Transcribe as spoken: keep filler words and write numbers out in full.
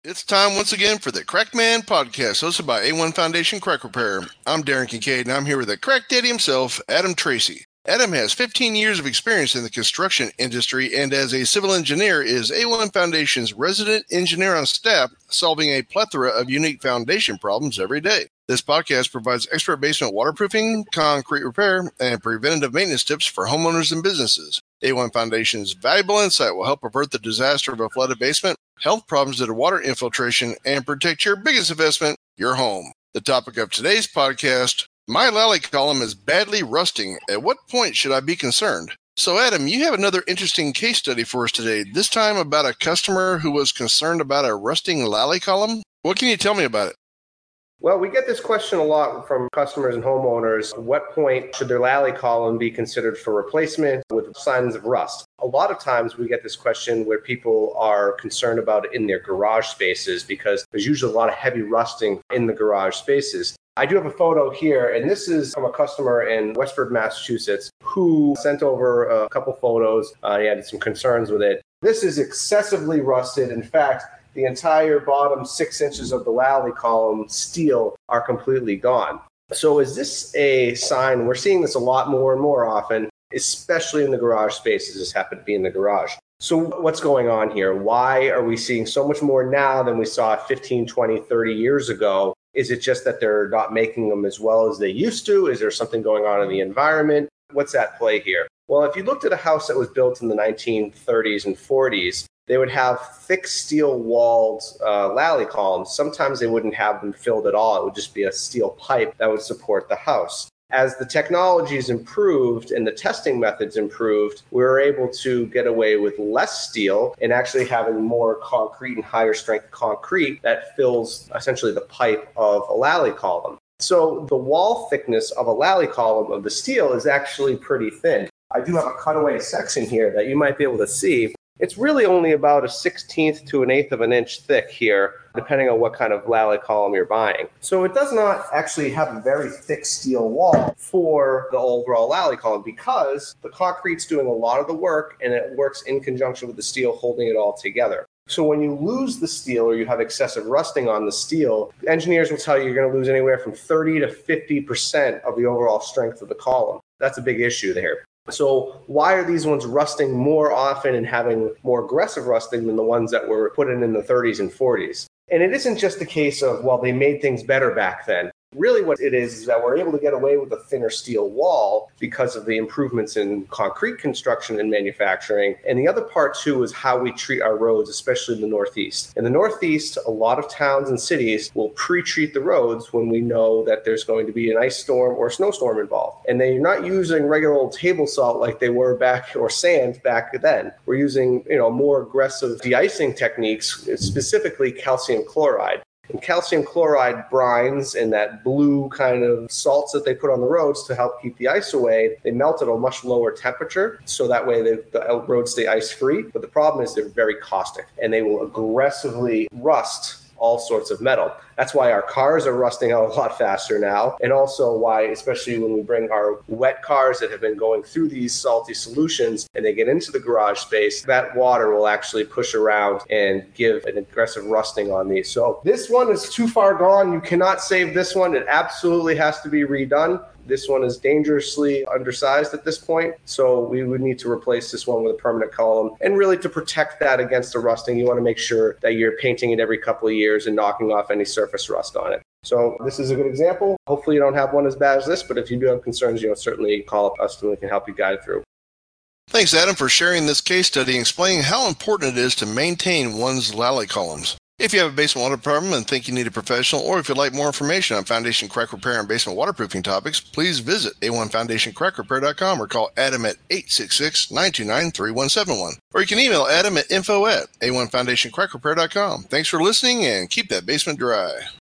It's time once again for the Crackman Podcast, hosted by A one Foundation Crack Repair. I'm Darren Kincaid, and I'm here with the crack daddy himself, Adam Tracy. Adam has fifteen years of experience in the construction industry, and as a civil engineer is A one Foundation's resident engineer on staff, solving a plethora of unique foundation problems every day. This podcast provides expert basement waterproofing, concrete repair, and preventative maintenance tips for homeowners and businesses. A one Foundation's valuable insight will help avert the disaster of a flooded basement, health problems due to water infiltration, and protect your biggest investment, your home. The topic of today's podcast: my lally column is badly rusting. At what point should I be concerned? So, Adam, you have another interesting case study for us today, this time about a customer who was concerned about a rusting lally column. What can you tell me about it? Well, we get this question a lot from customers and homeowners. At what point should their lally column be considered for replacement with signs of rust? A lot of times we get this question where people are concerned about it in their garage spaces because there's usually a lot of heavy rusting in the garage spaces. I do have a photo here, and this is from a customer in Westford, Massachusetts, who sent over a couple photos. Uh, he had some concerns with it. This is excessively rusted. In fact, the entire bottom six inches of the lally column steel are completely gone. So is this a sign? We're seeing this a lot more and more often, especially in the garage spaces. This happened to be in the garage. So what's going on here? Why are we seeing so much more now than we saw fifteen, twenty, thirty years ago? Is it just that they're not making them as well as they used to? Is there something going on in the environment? What's at play here? Well, if you looked at a house that was built in the nineteen thirties and forties, they would have thick steel-walled uh, lally columns. Sometimes they wouldn't have them filled at all. It would just be a steel pipe that would support the house. As the technologies improved and the testing methods improved, we were able to get away with less steel and actually having more concrete and higher strength concrete that fills essentially the pipe of a lally column. So the wall thickness of a lally column of the steel is actually pretty thin. I do have a cutaway section here that you might be able to see. It's really only about a sixteenth to an eighth of an inch thick here, depending on what kind of lally column you're buying. So it does not actually have a very thick steel wall for the overall lally column because the concrete's doing a lot of the work and it works in conjunction with the steel holding it all together. So when you lose the steel or you have excessive rusting on the steel, engineers will tell you you're going to lose anywhere from thirty to fifty percent of the overall strength of the column. That's a big issue there. So why are these ones rusting more often and having more aggressive rusting than the ones that were put in in the thirties and forties? And it isn't just a case of, well, they made things better back then. Really what it is is that we're able to get away with a thinner steel wall because of the improvements in concrete construction and manufacturing. And the other part, too, is how we treat our roads, especially in the Northeast. In the Northeast, a lot of towns and cities will pre-treat the roads when we know that there's going to be an ice storm or a snowstorm involved. And they're not using regular old table salt like they were back, or sand back then. We're using, you know, more aggressive de-icing techniques, specifically calcium chloride. And calcium chloride brines and that blue kind of salts that they put on the roads to help keep the ice away, they melt at a much lower temperature, so that way they, the roads stay ice-free. But the problem is they're very caustic, and they will aggressively rust all sorts of metal. That's why our cars are rusting out a lot faster now, and also why, especially when we bring our wet cars that have been going through these salty solutions and they get into the garage space, that water will actually push around and give an aggressive rusting on these. So this one is too far gone. You cannot save this one. It absolutely has to be redone. This one is dangerously undersized at this point, so we would need to replace this one with a permanent column. And really, to protect that against the rusting, you want to make sure that you're painting it every couple of years and knocking off any surface rust on it. So this is a good example. Hopefully you don't have one as bad as this, but if you do have concerns, you know, certainly call up us and we can help you guide through. Thanks, Adam, for sharing this case study and explaining how important it is to maintain one's lally columns. If you have a basement water problem and think you need a professional, or if you'd like more information on foundation crack repair and basement waterproofing topics, please visit A one Foundation Crack Repair dot com or call Adam at eight six six, nine two nine, three one seven one. Or you can email Adam at info at A one Foundation Crack Repair dot com. Thanks for listening and keep that basement dry.